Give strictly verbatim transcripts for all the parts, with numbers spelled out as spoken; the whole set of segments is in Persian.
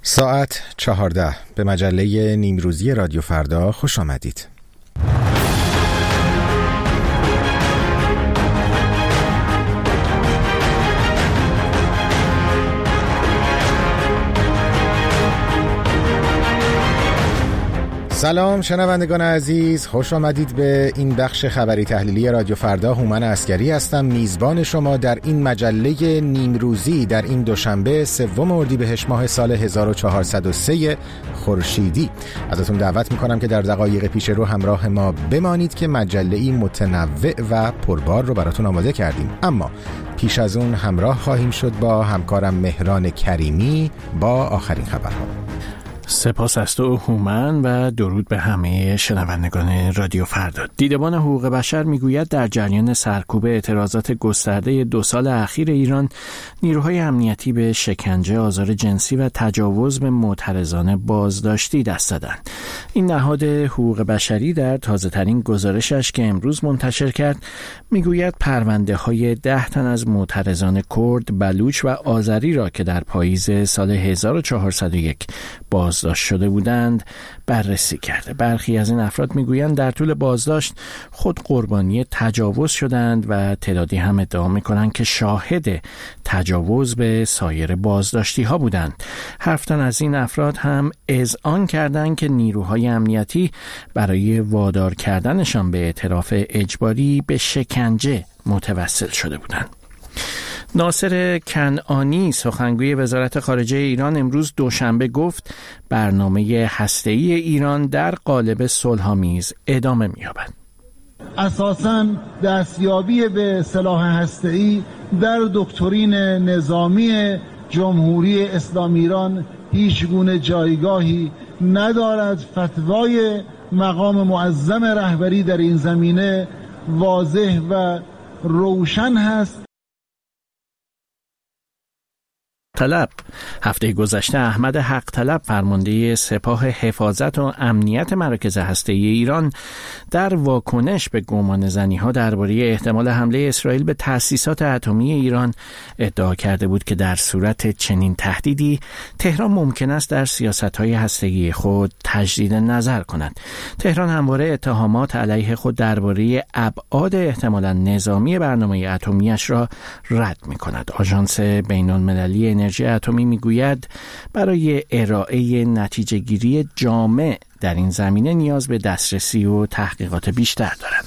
ساعت چهارده به مجله نیمروزی رادیو فردا خوش آمدید. سلام شنوندگان عزیز، خوش آمدید به این بخش خبری تحلیلی رادیو فردا. هومن عسکری هستم، میزبان شما در این مجله نیمروزی در این دوشنبه سوم اردیبهشت ماه سال هزار و چهارصد و سه خورشیدی. ازتون دعوت میکنم که در دقایق پیش رو همراه ما بمانید که مجله‌ای متنوع و پربار رو براتون آماده کردیم. اما پیش از اون همراه خواهیم شد با همکارم مهران کریمی با آخرین خبرها. سپاس از تو هومن و درود به همه شنوندگان رادیو فردا. دیدبان حقوق بشر میگوید در جریان سرکوب اعتراضات گسترده دو سال اخیر ایران، نیروهای امنیتی به شکنجه، آزار جنسی و تجاوز به معترضان بازداشتی دست دادند. این نهاد حقوق بشری در تازه‌ترین گزارشش که امروز منتشر کرد میگوید پرونده های ده تن از معترضان کرد، بلوچ و آذری را که در پاییز سال هزار و چهارصد و یک باز بازداشت شده بودند بررسی کرده. برخی از این افراد میگویند در طول بازداشت خود قربانی تجاوز شدند و تعدادی هم ادعا میکنند که شاهد تجاوز به سایر بازداشتی ها بودند. هفت تن از این افراد هم اذعان کردند که نیروهای امنیتی برای وادار کردنشان به اعتراف اجباری به شکنجه متوسل شده بودند. ناصر کنعانی سخنگوی وزارت خارجه ایران امروز دوشنبه گفت برنامه هسته‌ای ایران در قالب صلح‌آمیز ادامه می‌یابد. اساساً دستیابی به سلاح هسته‌ای در دکترین نظامی جمهوری اسلامی ایران هیچ گونه جایگاهی ندارد. فتوای مقام معظم رهبری در این زمینه واضح و روشن هست. طلب هفته گذشته احمد حق طلب فرمانده سپاه حفاظت و امنیت مراکز هسته‌ای ایران در واکنش به گمانه‌زنی‌ها درباره احتمال حمله اسرائیل به تأسیسات اتمی ایران ادعا کرده بود که در صورت چنین تهدیدی تهران ممکن است در سیاست‌های هسته‌ای خود تجدید نظر کند. تهران همواره اتهامات علیه خود درباره ابعاد احتمالاً نظامی برنامه اتمی‌اش را رد می‌کند. آژانس بین‌المللی انرژی اتمی میگوید برای ارائه نتیجه گیری جامع در این زمینه نیاز به دسترسی و تحقیقات بیشتر دارد.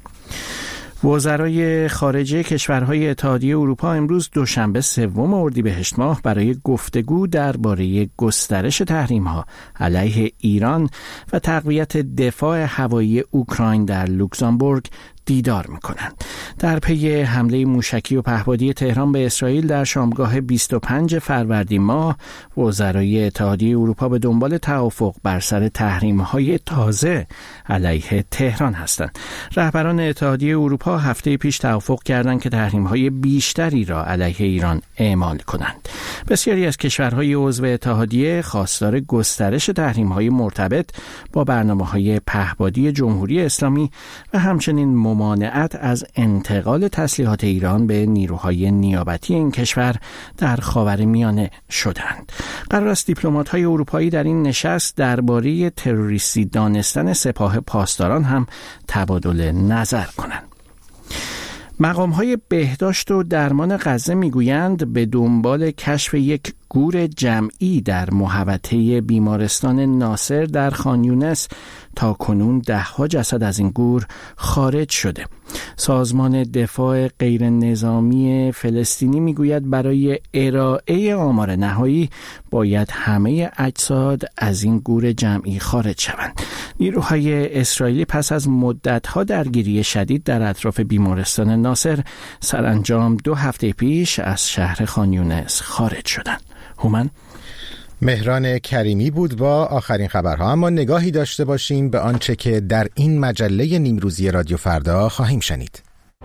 وزرای خارجه کشورهای اتحادیه اروپا امروز دوشنبه سوم اردیبهشت ماه برای گفتگو درباره گسترش تحریم‌ها علیه ایران و تقویت دفاع هوایی اوکراین در لوکزامبورگ دیدار می‌کنند. در پی حمله موشکی و پهپادی تهران به اسرائیل در شامگاه بیست و پنج فروردین ماه، وزرای اتحادیه اروپا به دنبال توافق بر سر تحریم‌های تازه علیه تهران هستند. رهبران اتحادیه اروپا هفته پیش توافق کردند که تحریم‌های بیشتری را علیه ایران اعمال کنند. بسیاری از کشورهای عضو اتحادیه خواستار گسترش تحریم‌های مرتبط با برنامه‌های پهپادی جمهوری اسلامی و همچنین ممانعت از انتقال تسلیحات ایران به نیروهای نیابتی این کشور در خاورمیانه شدند. قرار است دیپلمات‌های اروپایی در این نشست درباره تروریستی دانستن سپاه پاسداران هم تبادل نظر کنند. مقام‌های بهداشت و درمان غزه میگویند به دنبال کشف یک گور جمعی در محوطه بیمارستان ناصر در خان یونس تا کنون ده‌ها جسد از این گور خارج شده. سازمان دفاع غیر نظامی فلسطینی میگوید برای ارائه آمار نهایی باید همه اجساد از این گور جمعی خارج شوند. نیروهای اسرائیلی پس از مدت‌ها درگیری شدید در اطراف بیمارستان ناصر سرانجام دو هفته پیش از شهر خان یونس خارج شدند. هومن مهران کریمی بود با آخرین خبرها. اما نگاهی داشته باشیم به آنچه که در این مجله نیمروزی رادیو فردا خواهیم شنید.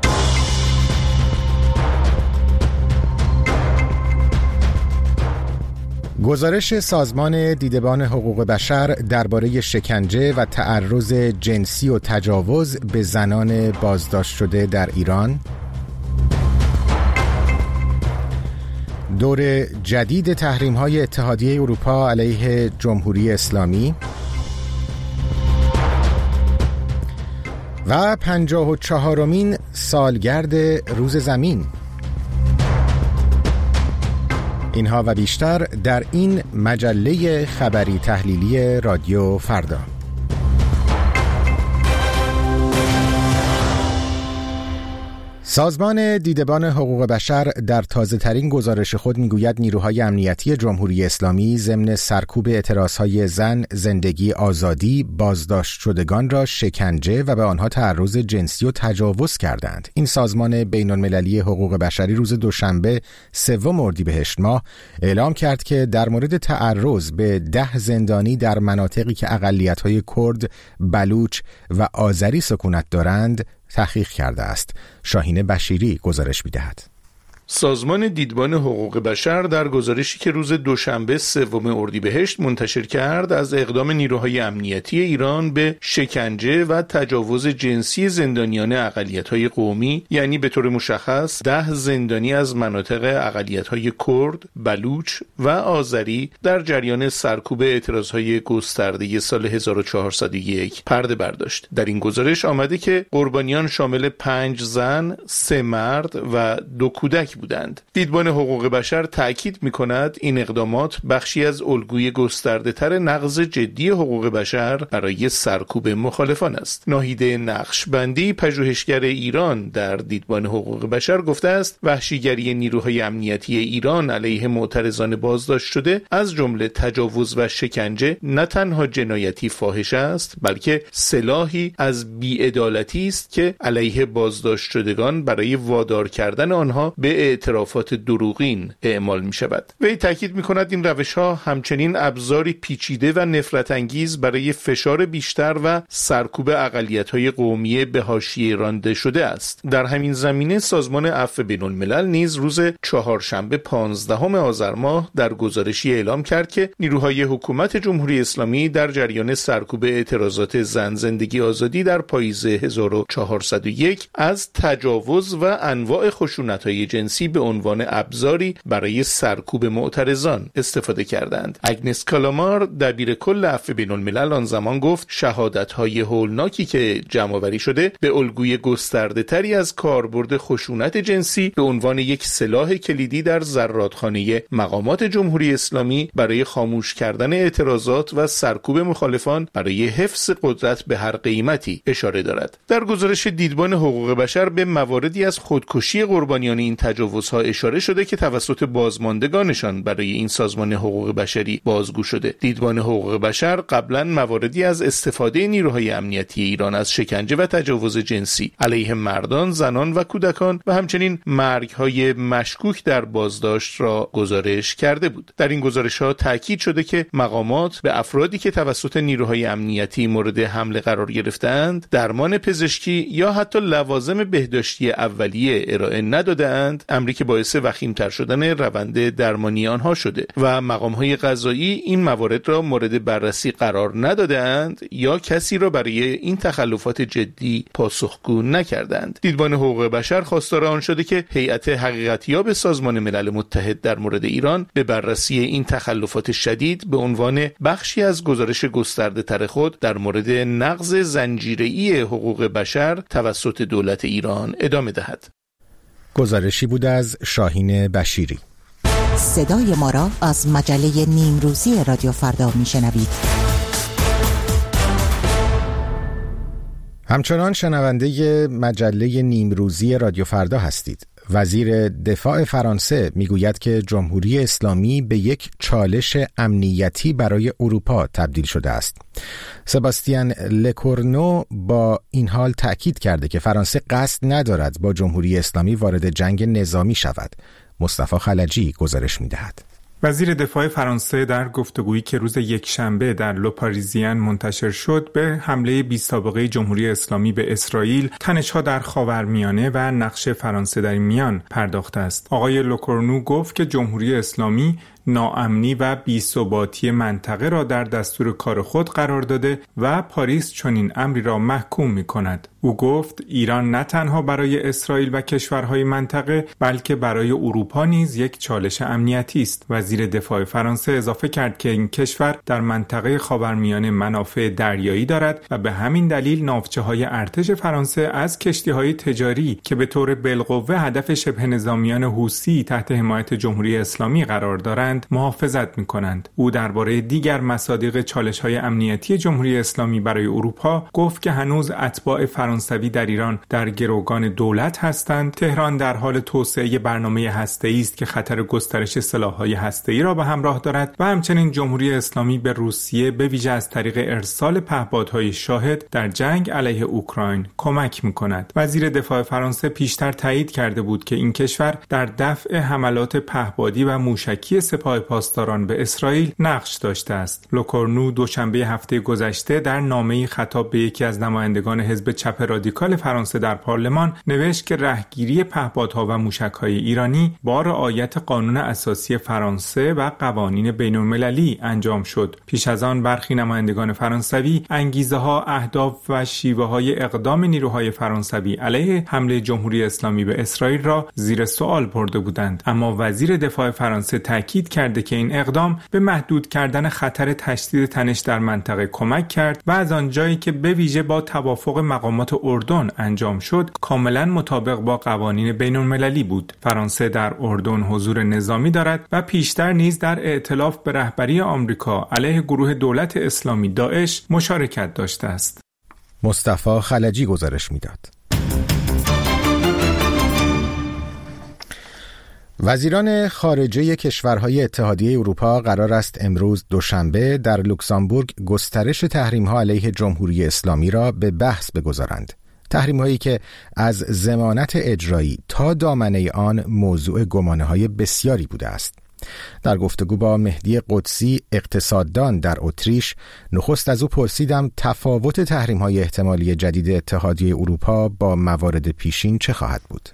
گزارش سازمان دیدبان حقوق بشر درباره شکنجه و تعرض جنسی و تجاوز به زنان بازداشت شده در ایران، دور جدید تحریم‌های اتحادیه اروپا علیه جمهوری اسلامی و پنجاه و چهارمین سالگرد روز زمین. اینها و بیشتر در این مجله خبری تحلیلی رادیو فردا. سازمان دیدبان حقوق بشر در تازه‌ترین گزارش خود می‌گوید نیروهای امنیتی جمهوری اسلامی ضمن سرکوب اعتراضهای زن، زندگی، آزادی، بازداشت شدگان را شکنجه و به آنها تعرض جنسی و تجاوز کردند. این سازمان بین‌المللی حقوق بشری روز دوشنبه سوم اردیبهشت ماه اعلام کرد که در مورد تعرض به ده زندانی در مناطقی که اقلیت‌های کرد، بلوچ و آذری سکونت دارند تحقیق کرده است. شاهین بشیری گزارش می‌دهد. سازمان دیدبان حقوق بشر در گزارشی که روز دوشنبه سوم اردیبهشت منتشر کرد از اقدام نیروهای امنیتی ایران به شکنجه و تجاوز جنسی زندانیان اقلیت‌های قومی، یعنی به طور مشخص ده زندانی از مناطق اقلیت‌های کرد، بلوچ و آذری در جریان سرکوب اعتراضهای گسترده سال هزار و چهارصد و یک پرده برداشت. در این گزارش آمده که قربانیان شامل پنج زن، سه مرد و دو کودک بودند. دیدبان حقوق بشر تأکید می‌کند این اقدامات بخشی از الگوی گسترده‌تر نقض جدی حقوق بشر برای سرکوب مخالفان است. ناهیده نقشبندی، پژوهشگر ایران در دیدبان حقوق بشر گفته است وحشیگری نیروهای امنیتی ایران علیه معترضان بازداشت شده از جمله تجاوز و شکنجه نه تنها جنایتی فاحش است، بلکه سلاحی از بی‌عدالتی است که علیه بازداشت شدگان برای وادار کردن آنها به اعترافات دروغین اعمال می شود. وی تاکید می کند این روش ها همچنین ابزاری پیچیده و نفرت انگیز برای فشار بیشتر و سرکوب اقلیت های قومی به حاشیه رانده شده است. در همین زمینه سازمان عفو بین الملل نیز روز چهارشنبه پانزدهم آذر ماه در گزارشی اعلام کرد که نیروهای حکومت جمهوری اسلامی در جریان سرکوب اعتراضات زن، زندگی، آزادی در پاییز هزار و چهارصد و یک از تجاوز و انواع خشونت‌های جنسی به عنوان ابزاری برای سرکوب معترضان استفاده کردند. اگنس کالامار دبیر کل عفو بین الملل آن زمان گفت شهادت‌های هولناکی که جمع‌آوری شده به الگوی گسترده‌تری از کاربرد خشونت جنسی به عنوان یک سلاح کلیدی در زرادخانه مقامات جمهوری اسلامی برای خاموش کردن اعتراضات و سرکوب مخالفان برای حفظ قدرت به هر قیمتی اشاره دارد. در گزارش دیدبان حقوق بشر به مواردی از خودکشی قربانیان این تجاوزها اشاره شده که توسط بازماندگانشان برای این سازمان حقوق بشری بازگو شده. دیدبان حقوق بشر قبلا مواردی از استفاده نیروهای امنیتی ایران از شکنجه و تجاوز جنسی علیه مردان، زنان و کودکان و همچنین مرگ‌های مشکوک در بازداشت را گزارش کرده بود. در این گزارش‌ها تاکید شده که مقامات به افرادی که توسط نیروهای امنیتی مورد حمله قرار گرفتند، درمان پزشکی یا حتی لوازم بهداشتی اولیه ارائه ندادند، امری که باعث وخیم‌تر شدن روند درمانی آنها شده و مقام‌های قضایی این موارد را مورد بررسی قرار ندادند یا کسی را برای این تخلفات جدی پاسخگو نکردند. دیدبان حقوق بشر خواستار آن شده که هیئت حقیقتیاب سازمان ملل متحد در مورد ایران به بررسی این تخلفات شدید به عنوان بخشی از گزارش گسترده‌تر خود در مورد نقض زنجیره‌ای حقوق بشر توسط دولت ایران ادامه دهد. گزارشی بود از شاهین بشیری. صدای ما را از مجله نیمروزی رادیو فردا میشنوید. همچنان شنونده مجله نیمروزی رادیو فردا هستید. وزیر دفاع فرانسه میگوید که جمهوری اسلامی به یک چالش امنیتی برای اروپا تبدیل شده است. سباستیان لکورنو با این حال تأکید کرده که فرانسه قصد ندارد با جمهوری اسلامی وارد جنگ نظامی شود. مصطفی خلجی گزارش می‌دهد. وزیر دفاع فرانسه در گفتگویی که روز یکشنبه در لوپاریزین منتشر شد به حمله بی‌سابقه جمهوری اسلامی به اسرائیل، تنش‌ها در خاورمیانه و نقش فرانسه در این میان پرداخته است. آقای لوکورنو گفت که جمهوری اسلامی ناامنی و بی‌ثباتی منطقه را در دستور کار خود قرار داده و پاریس چنین امری را محکوم می‌کند. او گفت ایران نه تنها برای اسرائیل و کشورهای منطقه بلکه برای اروپا نیز یک چالش امنیتی است. وزیر دفاع فرانسه اضافه کرد که این کشور در منطقه خاورمیانه منافع دریایی دارد و به همین دلیل ناوچه‌های ارتش فرانسه از کشتی‌های تجاری که به طور بالقوه هدف شبه نظامیان حوثی تحت حمایت جمهوری اسلامی قرار دارند محافظت می‌کنند. او درباره دیگر مصادیق چالش‌های امنیتی جمهوری اسلامی برای اروپا گفت که هنوز اتباع فرانسوی در ایران در گروگان دولت هستند. تهران در حال توسعه برنامه هسته‌ای است که خطر گسترش سلاح‌های هسته‌ای را به همراه دارد و همچنین جمهوری اسلامی به روسیه به ویژه از طریق ارسال پهپادهای شاهد در جنگ علیه اوکراین کمک می‌کند. وزیر دفاع فرانسه پیشتر تایید کرده بود که این کشور در دفع حملات پهپادی و موشکی سپاه پاسداران به اسرائیل نقش داشته است. لوکورنو دوشنبه هفته گذشته در نامه‌ای خطاب به یکی از نمایندگان حزب چپ رادیکال فرانسه در پارلمان نوشت که رهگیری پهپادها و موشک‌های ایرانی با رعایت قانون اساسی فرانسه و قوانین بین‌المللی انجام شد. پیش از آن برخی نمایندگان فرانسوی انگیزه‌ها، اهداف و شیوه‌های اقدام نیروهای فرانسوی علیه حمله جمهوری اسلامی به اسرائیل را زیر سوال برده بودند، اما وزیر دفاع فرانسه تاکید کرده که این اقدام به محدود کردن خطر تشدید تنش در منطقه کمک کرد و از آنجایی که به ویژه با توافق مقامات اردن انجام شد کاملا مطابق با قوانین بین‌المللی بود. فرانسه در اردن حضور نظامی دارد و پیشتر نیز در ائتلاف به رهبری آمریکا علیه گروه دولت اسلامی داعش مشارکت داشته است. مصطفی خلجی گزارش میداد. وزیران خارجه کشورهای اتحادیه اروپا قرار است امروز دوشنبه در لوکزامبورگ گسترش تحریم‌ها علیه جمهوری اسلامی را به بحث بگذارند. تحریم‌هایی که از ضمانت اجرایی تا دامنه آن موضوع گمانه‌های بسیاری بوده است. در گفتگو با مهدی قدسی اقتصاددان در اتریش، نخست از او پرسیدم تفاوت تحریم‌های احتمالی جدید اتحادیه اروپا با موارد پیشین چه خواهد بود؟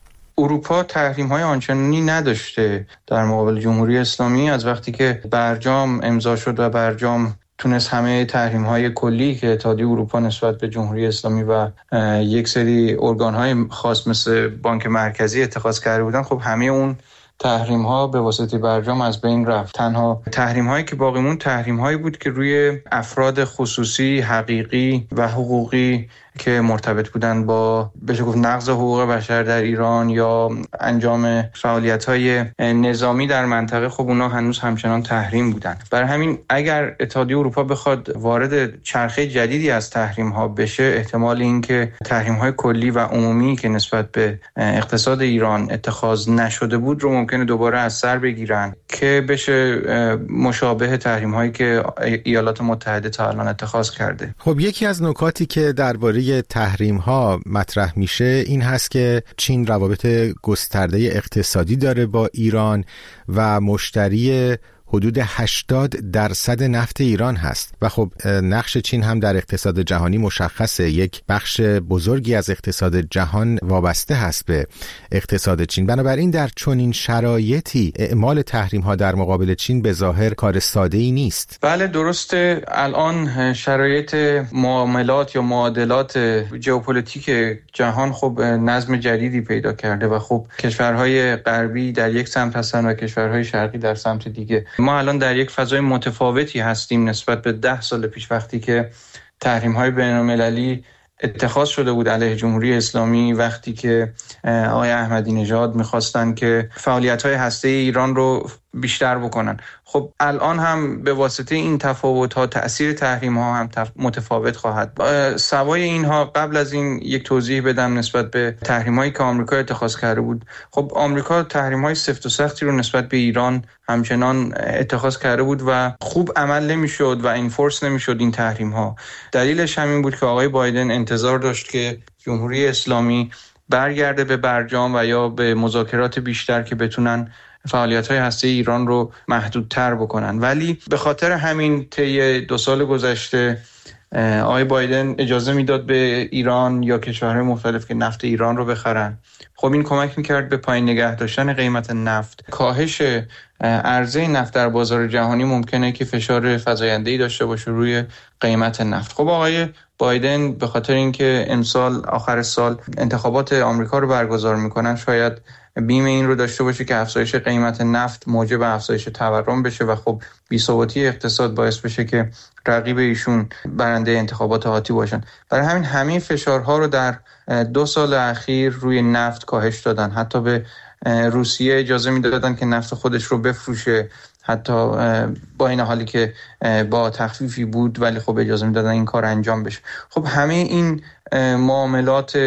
اروپا تحریم‌های آنچنانی نداشته در مقابل جمهوری اسلامی از وقتی که برجام امضا شد و برجام تونست همه تحریم‌های کلی که اتحادیه اروپا نسبت به جمهوری اسلامی و یک سری ارگان‌های خاص مثل بانک مرکزی اتخاذ کرده بودن، خب همه اون تحریم‌ها به واسطه برجام از بین رفت. تنها تحریم‌هایی که باقی موند تحریم‌هایی بود که روی افراد خصوصی، حقیقی و حقوقی که مرتبط بودن با بشه گفت نقض حقوق بشر در ایران یا انجام فعالیت‌های نظامی در منطقه، خب اونا هنوز همچنان تحریم بودن. برای همین اگر اتحادیه اروپا بخواد وارد چرخه جدیدی از تحریم‌ها بشه، احتمال این که تحریم‌های کلی و عمومی که نسبت به اقتصاد ایران اتخاذ نشده بود رو ممکنه دوباره از سر بگیرن که بشه مشابه تحریم‌هایی که ایالات متحده تا الان اتخاذ کرده. خب یکی از نکاتی که درباره تحریم ها مطرح میشه این هست که چین روابط گسترده اقتصادی داره با ایران و مشتری حدود هشتاد درصد نفت ایران هست و خب نقش چین هم در اقتصاد جهانی مشخصه. یک بخش بزرگی از اقتصاد جهان وابسته هست به اقتصاد چین. بنابراین در چنین شرایطی اعمال تحریم ها در مقابل چین به ظاهر کار ساده ای نیست. بله درسته. الان شرایط معاملات یا معادلات ژئوپلیتیک جهان خب نظم جدیدی پیدا کرده و خب کشورهای غربی در یک سمت هستن و کشورهای شرقی در سمت دیگه. ما الان در یک فضای متفاوتی هستیم نسبت به ده سال پیش وقتی که تحریم‌های بین‌المللی اتخاذ شده بود علیه جمهوری اسلامی، وقتی که آقای احمدی نژاد می‌خواستن که فعالیت‌های هسته‌ای ایران رو بیشتر بکنن. خب الان هم به واسطه این تفاوت‌ها تأثیر تحریم‌ها هم متفاوت خواهد. سوای اینها قبل از این یک توضیح بدم نسبت به تحریم‌هایی که آمریکا اتخاذ کرده بود. خب آمریکا تحریم‌های سفت و سختی رو نسبت به ایران همچنان اتخاذ کرده بود و خوب عمل نمی‌شد و انفورس نمی‌شد این تحریم‌ها. دلیلش همین بود که آقای بایدن انتظار داشت که جمهوری اسلامی برگرده به برجام و یا به مذاکرات بیشتر که بتونن فعالیت‌های هسته‌ای ایران رو محدودتر بکنن، ولی به خاطر همین طی دو سال گذشته آقای بایدن اجازه میداد به ایران یا کشورهای مختلف که نفت ایران رو بخرن. خب این کمک میکرد به پایین نگه داشتن قیمت نفت، کاهش عرضه نفت در بازار جهانی ممکنه که فشار فزاینده‌ای داشته باشه روی قیمت نفت. خب آقای بایدن به خاطر اینکه امسال آخر سال انتخابات آمریکا رو برگزار میکنن شاید بیم این رو داشته باشه که افزایش قیمت نفت موجب افزایش تورم بشه و خب بی‌ثباتی اقتصاد باعث بشه که رقیب ایشون برنده انتخابات آتی باشن. برای همین همین فشارها رو در دو سال اخیر روی نفت کاهش دادن. حتی به روسیه اجازه میدادن که نفت خودش رو بفروشه، حتی با این حالی که با تخفیفی بود ولی خب اجازه میدادن این کار انجام بشه. خب همه این معاملات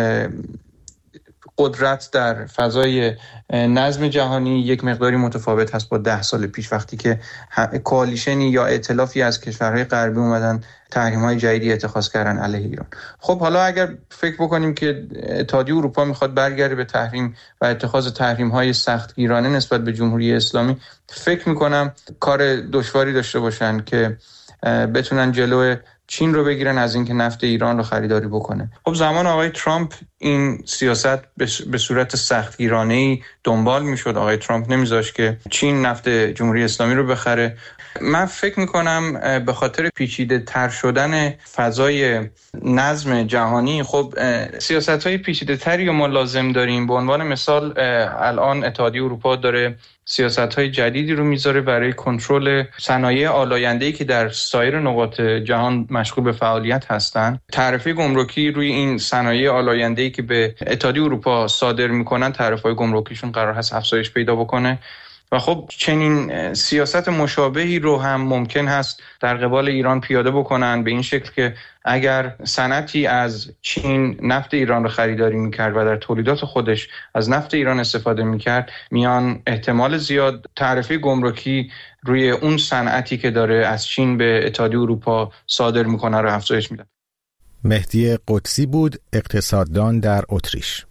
قدرت در فضای نظم جهانی یک مقداری متفاوت هست با ده سال پیش، وقتی که کوالیشنی یا ائتلافی از کشورهای غربی اومدن تحریم‌های جدیدی اتخاذ کردن علیه ایران. خب حالا اگر فکر بکنیم که اتحادیه اروپا میخواد برگرده به تحریم و اتخاذ تحریم‌های سختگیرانه نسبت به جمهوری اسلامی، فکر میکنم کار دشواری داشته باشن که بتونن جلو چین رو بگیرن از اینکه نفت ایران رو خریداری بکنه. خب زمان آقای ترامپ این سیاست به صورت سختگیرانه‌ای دنبال میشد. آقای ترامپ نمیذاشت که چین نفت جمهوری اسلامی رو بخره. من فکر میکنم به خاطر پیچیده تر شدن فضای نظم جهانی خب سیاست‌های پیچیده تری رو ما لازم داریم. به عنوان مثال الان اتحادیه اروپا داره سیاست‌های جدیدی رو میذاره برای کنترل صنایع آلاینده‌ای که در سایر نقاط جهان مشغول به فعالیت هستند. تعرفه گمرکی روی این صنایع آلاینده‌ای که به اتحادیه اروپا صادر میکنن، تعرفه‌های گمرکیشون قرار هست افزایش پیدا بکنه و خب چنین سیاست مشابهی رو هم ممکن هست در قبال ایران پیاده بکنن، به این شکل که اگر صنعتی از چین نفت ایران رو خریداری میکرد و در تولیدات خودش از نفت ایران استفاده میکرد، میان احتمال زیاد تعرفه گمرکی روی اون صنعتی که داره از چین به اتحادیه اروپا صادر میکنه رو افزایش میدن. مهدی قدسی بود، اقتصاددان در اتریش.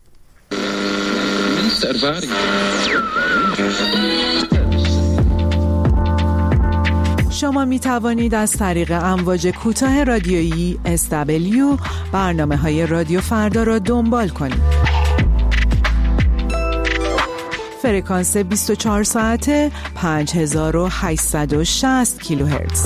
شما می توانید از طریق امواج کوتاه رادیویی اس دبلیو برنامه های رادیو فردا را دنبال کنید. فرکانس بیست و چهار ساعته پنج هزار و هشتصد و شصت کیلوهرتز.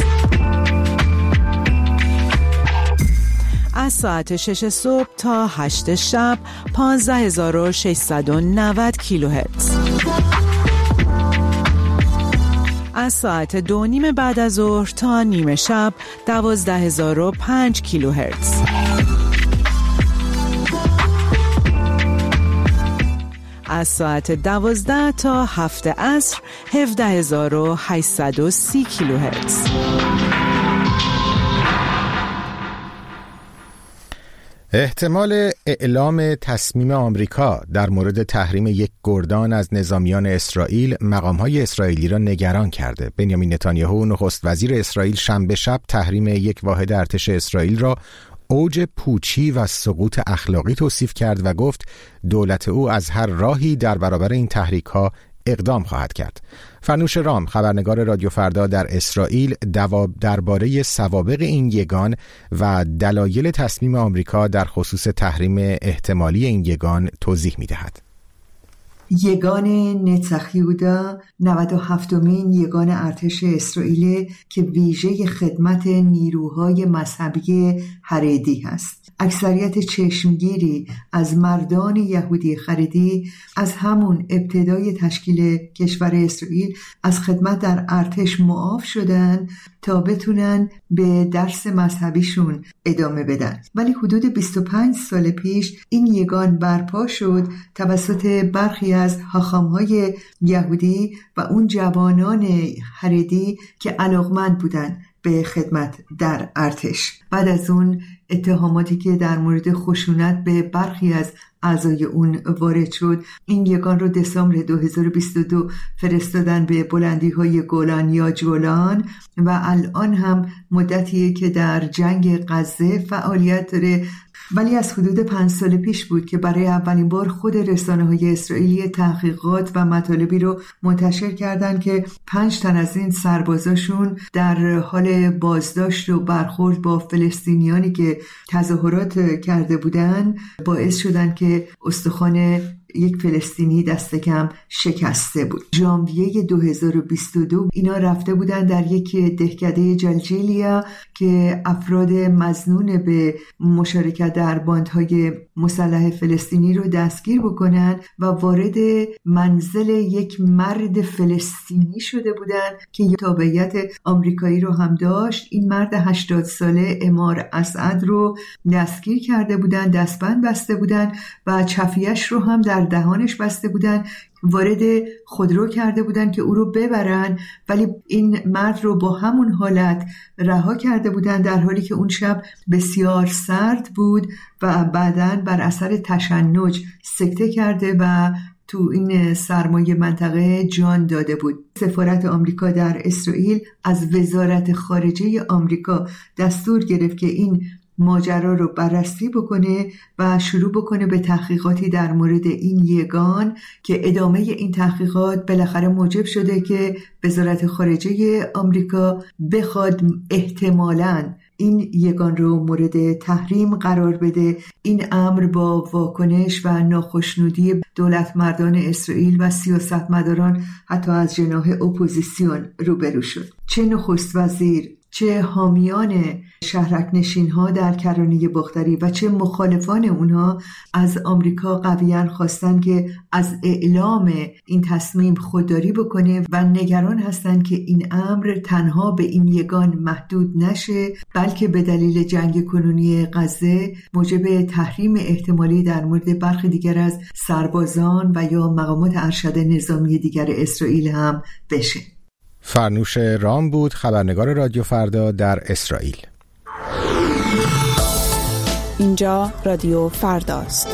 از ساعت شش صبح تا هشت شب پانزده هزار و ششصد و نود کیلوهرتز. از ساعت دو نیم بعد از ظهر تا نیمه شب دوازده هزار و پنج کیلوهرتز. از ساعت دوازده تا هفت عصر هفده هزار و هشتصد و سی کیلوهرتز. احتمال اعلام تصمیم آمریکا در مورد تحریم یک گردان از نظامیان اسرائیل مقام‌های اسرائیلی را نگران کرده. بنیامین نتانیاهو نخست وزیر اسرائیل شنبه شب تحریم یک واحد ارتش اسرائیل را اوج پوچی و سقوط اخلاقی توصیف کرد و گفت دولت او از هر راهی در برابر این تحریک‌ها اقدام خواهد کرد. فرنوش رام، خبرنگار رادیو فردا در اسرائیل، درباره سوابق این یگان و دلایل تصمیم آمریکا در خصوص تحریم احتمالی این یگان توضیح می‌دهد. یگان نتسخ یهودا نود و هفتمین یگان ارتش اسرائیل که ویژه خدمت نیروهای مذهبی حریدی هست. اکثریت چشمگیری از مردان یهودی خریدی از همون ابتدای تشکیل کشور اسرائیل از خدمت در ارتش معاف شدن تا بتونن به درس مذهبیشون ادامه بدن. ولی حدود بیست و پنج سال پیش این یگان برپا شد توسط برخی از حاخام‌های یهودی و اون جوانان حریدی که علاقمند بودن به خدمت در ارتش. بعد از اون اتهاماتی که در مورد خشونت به برخی از اعضای اون وارد شد، این یگان رو دسامبر دو هزار و بیست و دو فرستادن به بلندی‌های گولان یا جولان و الان هم مدتیه که در جنگ غزه فعالیت داره. ولی از حدود پنج سال پیش بود که برای اولین بار خود رسانه‌های اسرائیلی تحقیقات و مطالبی رو منتشر کردن که پنج تن از این سربازاشون در حال بازداشت و برخورد با فلسطینیانی که تظاهرات کرده بودن باعث شدن که استخوان یک فلسطینی دست کم شکسته بود. ژانویه دو هزار و بیست و دو اینا رفته بودن در یک دهکده جلجلیا که افراد مظنون به مشارکت در باندهای مسلح فلسطینی رو دستگیر بکنن و وارد منزل یک مرد فلسطینی شده بودن که تابعیت آمریکایی رو هم داشت. این مرد هشتاد ساله عمار اسعد رو دستگیر کرده بودن، دستبند بسته بودن و چفیه‌اش رو هم در دهانش بسته بودن. وارد خودرو کرده بودن که او رو ببرن، ولی این مرد رو با همون حالت رها کرده بودن در حالی که اون شب بسیار سرد بود و بعداً بر اثر تشنج سکته کرده و تو این سرمایه منطقه جان داده بود. سفارت آمریکا در اسرائیل از وزارت خارجه آمریکا دستور گرفت که این ماجرا رو بررسی بکنه و شروع بکنه به تحقیقاتی در مورد این یگان که ادامه این تحقیقات بالاخره موجب شده که وزارت خارجه آمریکا بخواد احتمالاً این یگان رو مورد تحریم قرار بده. این امر با واکنش و ناخشنودی دولت مردان اسرائیل و سیاستمداران حتی از جناح اپوزیسیون روبرو شد. چه نخست وزیر، چه حامیان شهرک نشین ها در کرانه باختری و چه مخالفان اونها از آمریکا قویاً خواستن که از اعلام این تصمیم خودداری بکنه و نگران هستن که این امر تنها به این یگان محدود نشه، بلکه به دلیل جنگ کنونی غزه موجب تحریم احتمالی در مورد برخی دیگر از سربازان و یا مقامات ارشد نظامی دیگر اسرائیل هم بشه. فرنوش رام بود، خبرنگار رادیو فردا در اسرائیل. اینجا رادیو فرداست.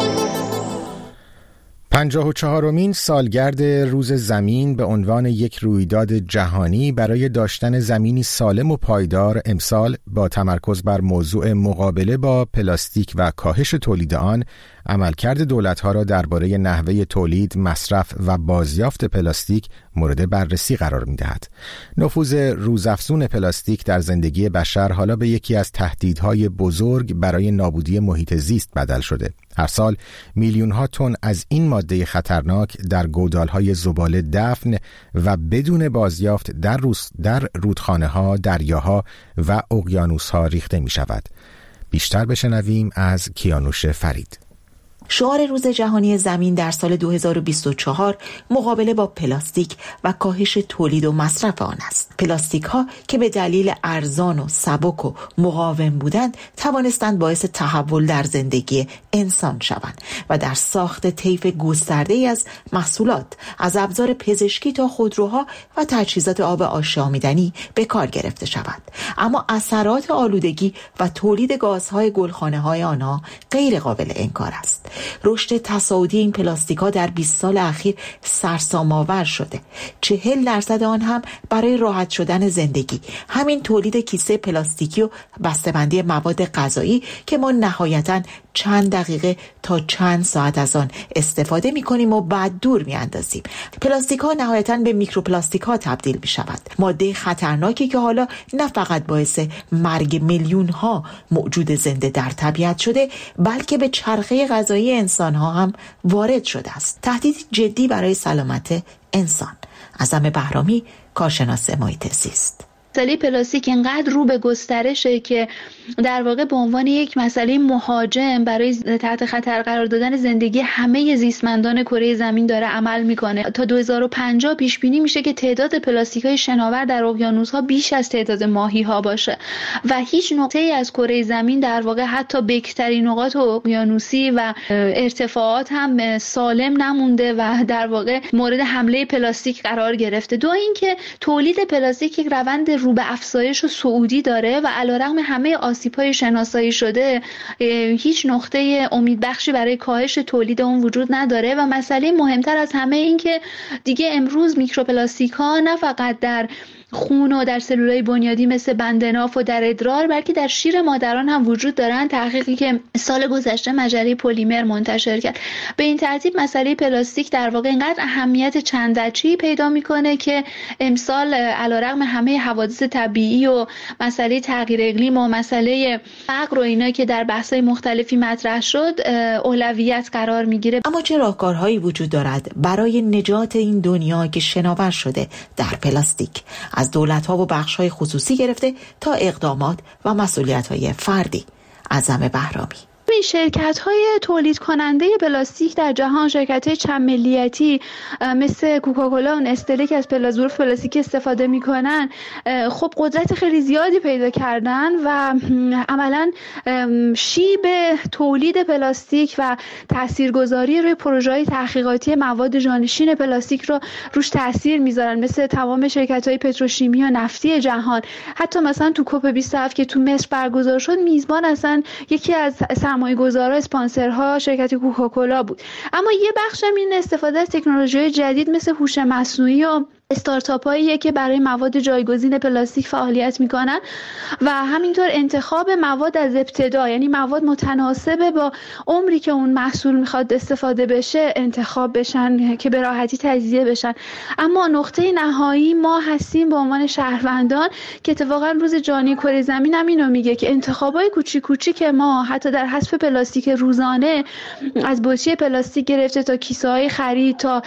پنجاه و چهارمین سالگرد روز زمین به عنوان یک رویداد جهانی برای داشتن زمینی سالم و پایدار امسال با تمرکز بر موضوع مقابله با پلاستیک و کاهش تولید آن، عملکرد دولت‌ها را درباره نحوه تولید، مصرف و بازیافت پلاستیک مورد بررسی قرار می‌دهد. نفوذ روزافزون پلاستیک در زندگی بشر حالا به یکی از تهدیدهای بزرگ برای نابودی محیط زیست بدل شده. هر سال میلیون‌ها تن از این ماده خطرناک در گودال‌های زباله دفن و بدون بازیافت در روز در رودخانه‌ها، دریاها و اقیانوس‌ها ریخته می‌شود. بیشتر بشنویم از کیانوش فرید. شعار روز جهانی زمین در سال دو هزار و بیست و چهار مقابله با پلاستیک و کاهش تولید و مصرف آن است. پلاستیک ها که به دلیل ارزان و سبک و مقاوم بودند توانستند باعث تحول در زندگی انسان شوند و در ساخت طیف گسترده‌ای از محصولات از ابزار پزشکی تا خودروها و تجهیزات آب آشامیدنی به کار گرفته شود. اما اثرات آلودگی و تولید گازهای گلخانه‌های آنها غیر قابل انکار است. رشد تصاعدی این پلاستیک‌ها در بیست سال اخیر سرسام‌آور شده. چهل درصد آن هم برای راحت شدن زندگی. همین تولید کیسه پلاستیکی و بسته‌بندی مواد غذایی که ما نهایتاً چند دقیقه تا چند ساعت از آن استفاده می‌کنیم و بعد دور می‌اندازیم. پلاستیک‌ها نهایتاً به میکروپلاستیک‌ها تبدیل می‌شود. ماده خطرناکی که حالا نه فقط باعث مرگ میلیون‌ها موجود زنده در طبیعت شده، بلکه به چرخه غذایی انسان‌ها هم وارد شده است. تهدید جدی برای سلامت انسان. اعظم بهرامی، کارشناس محیط زیست. مسئله پلاستیک اینقدر رو به گسترشه که در واقع به عنوان یک مسئله مهاجم برای تحت خطر قرار دادن زندگی همه زیستمندان کره زمین داره عمل میکنه. تا دو هزار و پنجاه پیش بینی میشه که تعداد پلاستیک‌های شناور در اقیانوس‌ها بیش از تعداد ماهی‌ها باشه و هیچ نقطه‌ای از کره زمین در واقع حتی بکرترین نقاط اقیانوسی و ارتفاعات هم سالم نمونده و در واقع مورد حمله پلاستیک قرار گرفته. دو اینکه تولید پلاستیک یک روند رو به افزایش و صعودی داره و علیرغم همه آسیب‌های شناسایی شده هیچ نقطه امیدبخشی برای کاهش تولید اون وجود نداره. و مسئله مهمتر از همه این که دیگه امروز میکروپلاستیک‌ها نه فقط در خون و در سلولای بنیادی مثل بندناف و در ادرار، بلکه در شیر مادران هم وجود دارن. تحقیقی که سال گذشته مجله پلیمر منتشر کرد. به این ترتیب مسئله پلاستیک در واقع اینقدر اهمیت چند وجهی پیدا میکنه که امسال علیرغم همه حوادث طبیعی و مسئله تغییر اقلیم و مسئله فقر و اینا که در بحث‌های مختلفی مطرح شد اولویت قرار میگیره. اما چه راهکارهایی وجود دارد برای نجات این دنیا که شناور شده در پلاستیک، از دولت‌ها و بخش‌های خصوصی گرفته تا اقدامات و مسئولیت‌های فردی؟ اعظم بهرامی. این شرکت‌های تولید کننده پلاستیک در جهان، شرکت‌های چند ملیتی مثل کوکاکولا و نستله که از ظروف پلاستیک استفاده می‌کنن، خب قدرت خیلی زیادی پیدا کردن و عملاً شیب تولید پلاستیک و تاثیرگذاری روی پروژه‌های تحقیقاتی مواد جانشین پلاستیک رو روش تاثیر می‌ذارن، مثل تمام شرکت‌های پتروشیمی و نفتی جهان. حتی مثلا تو کوپ بیست و هفت که تو مصر برگزار شد، میزبان اصلا یکی از سرمایه‌گذارها، اسپانسرها شرکت کوکاکولا بود. اما یه بخش هم این استفاده از تکنولوژی‌های جدید مثل هوش مصنوعی و استارتاپ‌هایی که برای مواد جایگزین پلاستیک فعالیت می‌کنن و همینطور انتخاب مواد از ابتدا، یعنی مواد متناسب با عمری که اون محصول می‌خواد استفاده بشه انتخاب بشن که به راحتی تجزیه بشن. اما نقطه نهایی ما هستیم به عنوان شهروندان که اتفاقا روز جهانی کره زمین هم اینو میگه که انتخابای کوچیک کوچیک ما حتی در حذف پلاستیک روزانه، از بطری پلاستیک گرفته تا کیسه‌های خرید تا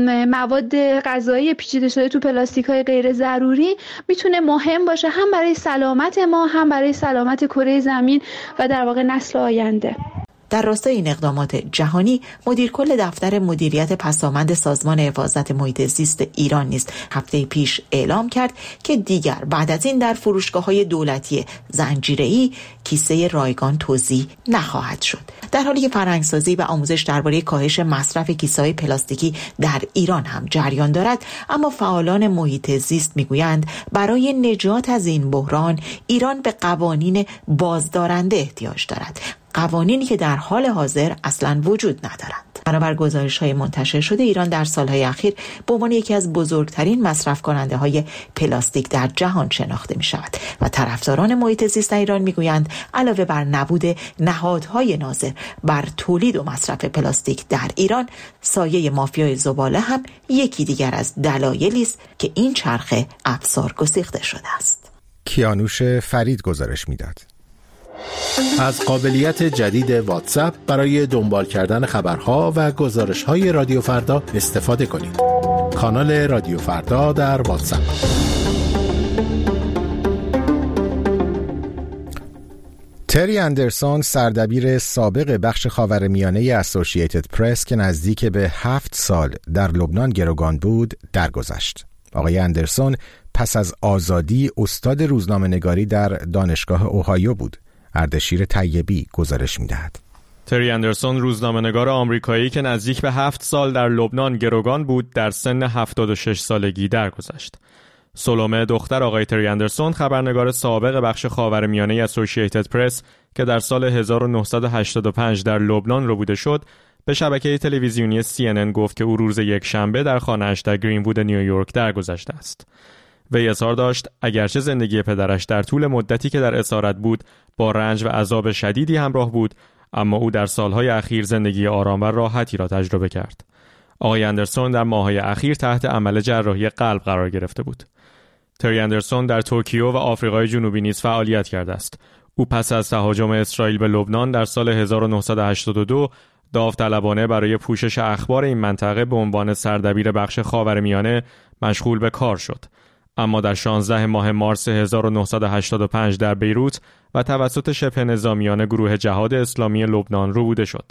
مواد غذایی پیچیده شده تو پلاستیک‌های غیر ضروری، میتونه مهم باشه هم برای سلامت ما هم برای سلامت کره زمین و در واقع نسل آینده. در راستای این اقدامات جهانی، مدیر کل دفتر مدیریت پسامند سازمان حفاظت محیط زیست ایران نیز هفته پیش اعلام کرد که دیگر بعد از این در فروشگاه‌های دولتی زنجیره‌ای کیسه رایگان توزیع نخواهد شد. در حالی که فرهنگسازی و آموزش درباره کاهش مصرف کیسه‌های پلاستیکی در ایران هم جریان دارد، اما فعالان محیط زیست میگویند برای نجات از این بحران ایران به قوانین بازدارنده احتیاج دارد، قوانینی که در حال حاضر اصلاً وجود ندارند. بنابر گزارش‌های منتشر شده، ایران در سالهای اخیر به عنوان یکی از بزرگترین مصرف کننده‌های پلاستیک در جهان شناخته می‌شود و طرفداران محیط زیست ایران می‌گویند علاوه بر نبود نهادهای ناظر بر تولید و مصرف پلاستیک در ایران، سایه مافیای زباله هم یکی دیگر از دلایلی است که این چرخه افسار گسیخته شده است. کیانوش فرید گزارش می‌داد. از قابلیت جدید واتساپ برای دنبال کردن خبرها و گزارش‌های رادیو فردا استفاده کنید. کانال رادیو فردا در واتساپ. تری اندرسون، سردبیر سابق بخش خاورمیانه اسوسییتد پرس که نزدیک به هفت سال در لبنان گروگان بود، درگذشت. آقای اندرسون پس از آزادی استاد روزنامه‌نگاری در دانشگاه اوهایو بود. اردشیر طیبی گزارش می‌دهد. تری اندرسون، روزنامه‌نگار آمریکایی که نزدیک به هفت سال در لبنان گروگان بود، در سن هفتاد و شش سالگی درگذشت. سلومه، دختر آقای تری اندرسون، خبرنگار سابق بخش خاورمیانه اسوسییتد پرس که در سال هزار و نهصد و هشتاد و پنج در لبنان ربوده شد، به شبکه تلویزیونی سی ان ان گفت که او روز یک شنبه در خانه‌اش در گرین‌وود نیویورک درگذشته است. وی اظهار داشت اگرچه زندگی پدرش در طول مدتی که در اسارت بود با رنج و عذاب شدیدی همراه بود، اما او در سالهای اخیر زندگی آرام و راحتی را تجربه کرد. آقای اندرسون در ماه‌های اخیر تحت عمل جراحی قلب قرار گرفته بود. تری اندرسون در توکیو و آفریقای جنوبی نیز فعالیت کرده است. او پس از تهاجم اسرائیل به لبنان در سال هزار و نهصد و هشتاد و دو داوطلبانه برای پوشش اخبار این منطقه به عنوان سردبیر بخش خاورمیانه مشغول به کار شد. اما در شانزده ماه مارس هزار و نهصد و هشتاد و پنج در بیروت و توسط شبه نظامیان گروه جهاد اسلامی لبنان ربوده شد.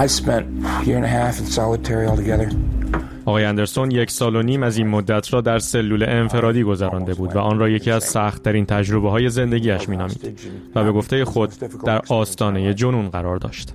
آقای اندرسون یک سال و نیم از این مدت را در سلول انفرادی گذرانده بود و آن را یکی از سخت‌ترین تجربه‌های زندگیش می‌نامید و به گفته خود در آستانه جنون قرار داشت.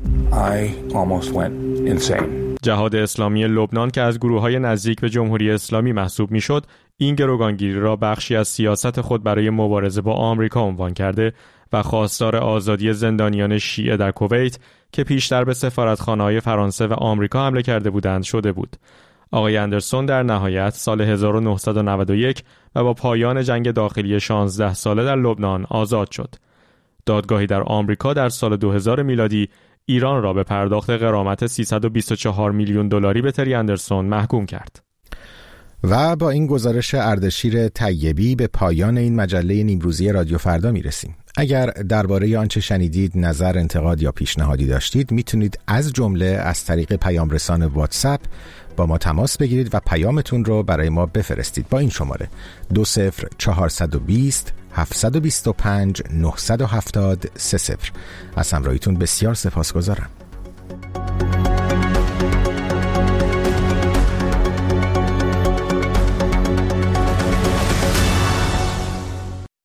جهاد اسلامی لبنان که از گروه‌های نزدیک به جمهوری اسلامی محسوب می‌شد، این گروگانگیری را بخشی از سیاست خود برای مبارزه با آمریکا عنوان کرده و خواستار آزادی زندانیان شیعه در کویت که پیشتر به سفارتخانه‌های فرانسه و آمریکا حمله کرده بودند شده بود. آقای اندرسون در نهایت سال هزار و نهصد و نود و یک و با پایان جنگ داخلی شانزده ساله در لبنان آزاد شد. دادگاهی در آمریکا در سال دو هزار میلادی ایران را به پرداخت غرامت سیصد و بیست و چهار میلیون دلاری به تری اندرسون محکوم کرد. و با این گزارش اردشیر طیبی به پایان این مجله نیمروزی رادیو فردا میرسیم. اگر درباره آنچه شنیدید نظر، انتقاد یا پیشنهادی داشتید میتونید از جمله از طریق پیام رسان واتساپ با ما تماس بگیرید و پیامتون رو برای ما بفرستید با این شماره دو صفر چهارصد و بیست هفتصد و بیست و پنج نهصد و هفتاد سه صفر. از همراهیتون بسیار سپاسگزارم.